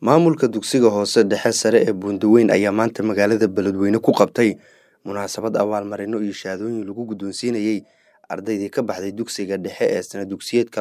Maamulka dugsiga hoose dhexe sare ee Buundaweyn ayaa maanta magaalada Beledweyne ku qabtay munaasabad abaalmarino iyo shahaadooyin lagu guddoonsiinayay ardaydii ka baxday dugsiga dhexe ee sana dugsiyeedka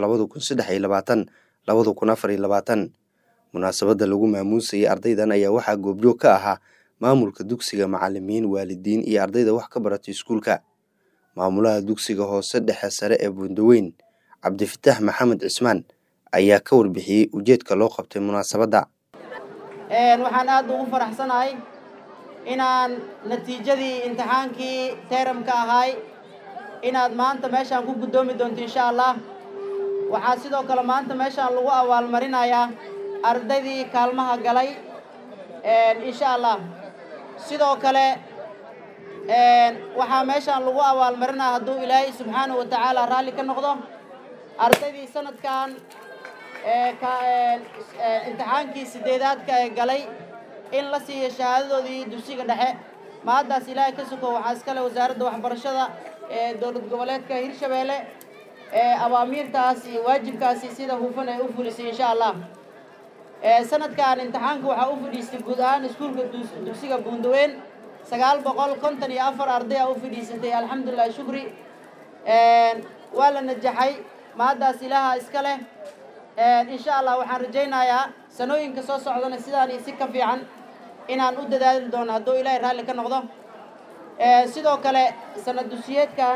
2023-2024. Munaasabadda lagu maamuusayay ardaydan ayaa waxaa goobjoog ka ahaa maamulka dugsiga, macallimiin, waalidiin iyo ardayda wax ka baratay iskuulka. Maamulaha dugsiga hoose dhexe sare ee Buundaweyn, Cabdifataax Maxamed Cismaan, ayaa ka warbixiyay ujeedka loo qabtay munaasabadda. waxaan aad ugu faraxsanahay inaan natiijadii imtixaankii teeramka ahay inaad maanta meeshaan ku guddoomi doonto insha Allah. waxaa sidoo kale maanta meeshaan lagu abaalmarinayaa ardaydii kaalmaha galay insha Allah. sidoo kale waxaa meeshaan lagu abaalmarinayaa hadduu Ilaahay subxaanahu wa ta'aala raalli ka noqdo ardaydii sanadkan imtixaankii sideedaadka ee galay in la siiyo shahaadadoodii dugsiga dhexe. maadaas Ilaahay ka sugo waxaa iskale wasaaradda waxbarashada ee dowlad goboleedka Hirshabeelle awaamiirtaas iyo waajibkaasi sida hufan ay u fulisay insha Allah. sanadkan imtixaanka waxaa u fadhiistay guud ahaan iskuulka dugsiga Buundaweyn 954 arday u fadhiisatay. alxamdulillah shukri. waa la najaxay maadaas Ilaaha iskale. insha Allah waxaan rajaynayaa sanooyinka soo socdana sidaan iyo si ka fiican inaan u dadaali doono hadduu Ilaahay raalli ka noqdo. sidoo kale sanad dugsiyeedkan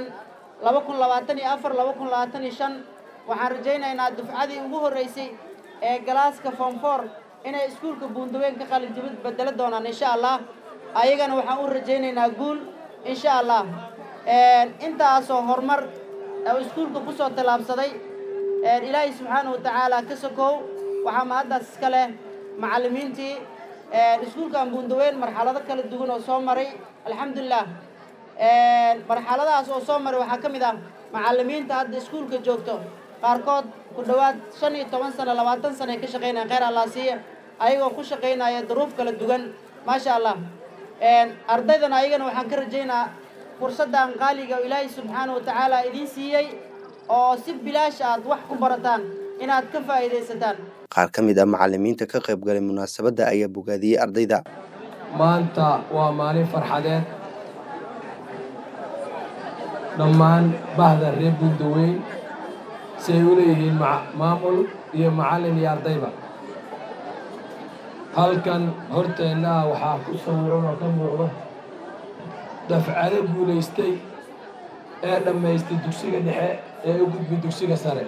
2024-2025 waxaan rajaynaynaa dufcadii ugu horeysay ee galaaska form 4 inay iskuulka Buundaweyn ka qalin jabid bedel doonaan insha Allah. ayagana waxaan u rajaynaynaa guul insha Allah. intaas oo horumar oo iskuulka ku soo talaabsaday Ilaahay subxaanahu wa ta'aala ka sokow. waxaa mahaddaas iska leh macallimiintii iskuulkan Buundaweyn marxalado kala duwan oo soo maray. alxamdulillah marxaladaas oo soo maray waxaa ka mid ah macallimiinta hadda iskuulka joogto qaarkood ku dhawaad 15 sano 20 sano ay ka shaqeynayaan khayr Allah siiya ayagoo ku shaqeynaya duruuf kala duwan maasha Allah. ardaydan ayagana waxaan ka rajaynaa fursaddan qaaliga Ilaahay subxaanahu wa ta'aala idin siiyay oo si bilaash aad wax ku barataan inaad ka faa'iideysataan. Qaar ka mid ah macallimiinta ka qayb galay munaasabadda ayaa bogaadiyay ardayda. maanta waa maalin farxadeed dhammaan bahda reer Buundaweyn si ay u leeyihiin maamul iyo macallin iyo ardayba. halkan horteenna waxaa ku sawiran oo ka muuqda dafcado guulaystay ee dhammaystay dugsiga dhexe ee u gudbay dugsiga sare.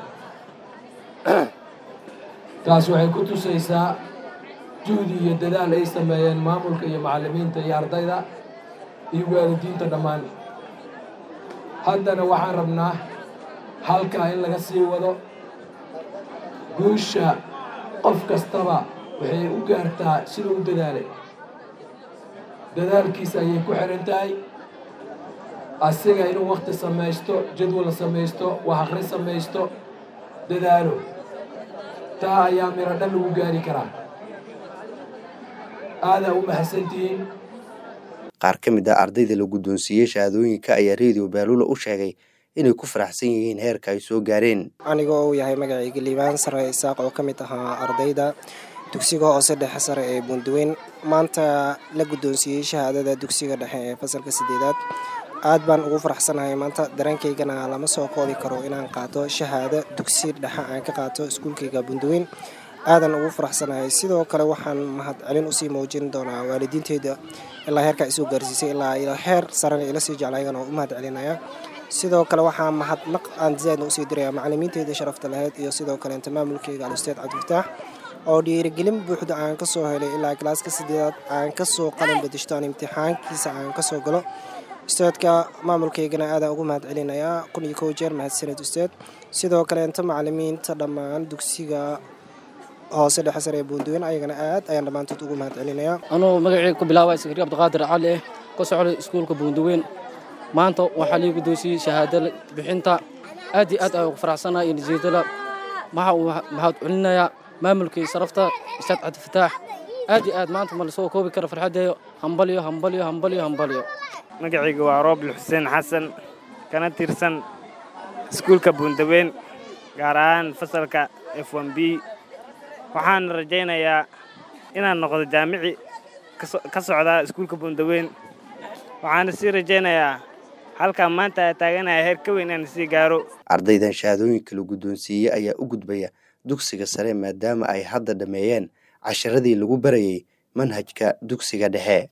taas waxay ku tusaysaa juhdi iyo dadaal ay sameeyeen maamulka iyo macallimiinta iyo ardayda iyo waalidiinta dhammaan. haddana waxaan rabnaa halkaa in laga sii wado. guusha qof kastaba waxay u gaartaa siduu u dadaalay. dadaalkiisa ayay ku xiran tahay asiga inuu waqti samaysto, jadwal samaysto, wax akhri samaysto, dadaalo. taa ayaa miro dhan lagu gaari karaa. aadaa u mahadsantihiin. Qaar ka mid ah ardayda la guddoonsiiyey shahaadooyinka ayaa Radio Baalula u sheegay inay ku faraxsan yihiin heerka ay soo gaareen. anigoo uu yahay magacayga Liibaan Sare Isaaq oo ka mid ahaa ardayda dugsiga hoose dhexe sare ee Buundaweyn maanta la guddoonsiiyey shahaadada dugsiga dhexe ee fasalka 8aad. aad baan ugu faraxsanahay maanta. dareenkaygana lama soo koobi karo inaan qaato shahaado dugsi dhexe aan ka qaato iskuulkayga Buundaweyn. aadan ugu faraxsanahay. sidoo kale waxaan mahadcelin u sii muujin doonaa waalidiinteyda ilaa heerka ay soo gaarsiisay ilaa heer sarena ila sii jeclaayana u mahadcelinaya. sidoo kale waxaan mahadnaq aan zaid u sii diraya macallimiinteyda sharafta lahayd iyo sidoo kale maamulkayga Ustaad Cabdifataax oo dhiirigelin buuxda aan ka soo helay ilaa klaaska 8aad aan ka soo qalin bedeshto imtixaankiisa aan ka soo galo. ustaadka maamulkaygana aad ugu mahadcelinaya 1 jeer mahadsanid ustaad. sidoo kale macallimiinta dhammaan dugsiga hoose dhexe sare ee Buundaweyn ayagana aad ayaan dhammaantood ugu mahadcelinaya. anoo magacayga ku bilaabay Sakariya Cabdiqaadir Cali ka socday iskuulka Buundaweyn. maanta waxaa la guddoonsiiyey shahaadada bixinta. aad iyo aad ayaan ugu faraxsanahay natiijada. maxaad celinayaa maamulkii sharafta Ustaad Cabdifataax. aad iyo aad maanta ma la soo koobi karo farxadeeyo. hambalyo hambalyo hambalyo hambalyo. magacayga waa Roobil Xuseen Xasan kana tirsan iskuulka Buundaweyn gaar ahaan fasalka F1B. waxaan rajaynayaa inaan noqdo jaamici ka socda iskuulka Buundaweyn. Waxaan sii rajaynayaa halkaan maanta taaganahay heer ka weyn inaan sii gaaro. Ardaydan shahaadooyinka la guddoonsiiyey ayaa u gudbaya dugsiga sare maadaama ay hadda dhameeyeen casharadii lagu barayay manhajka dugsiga dhexe.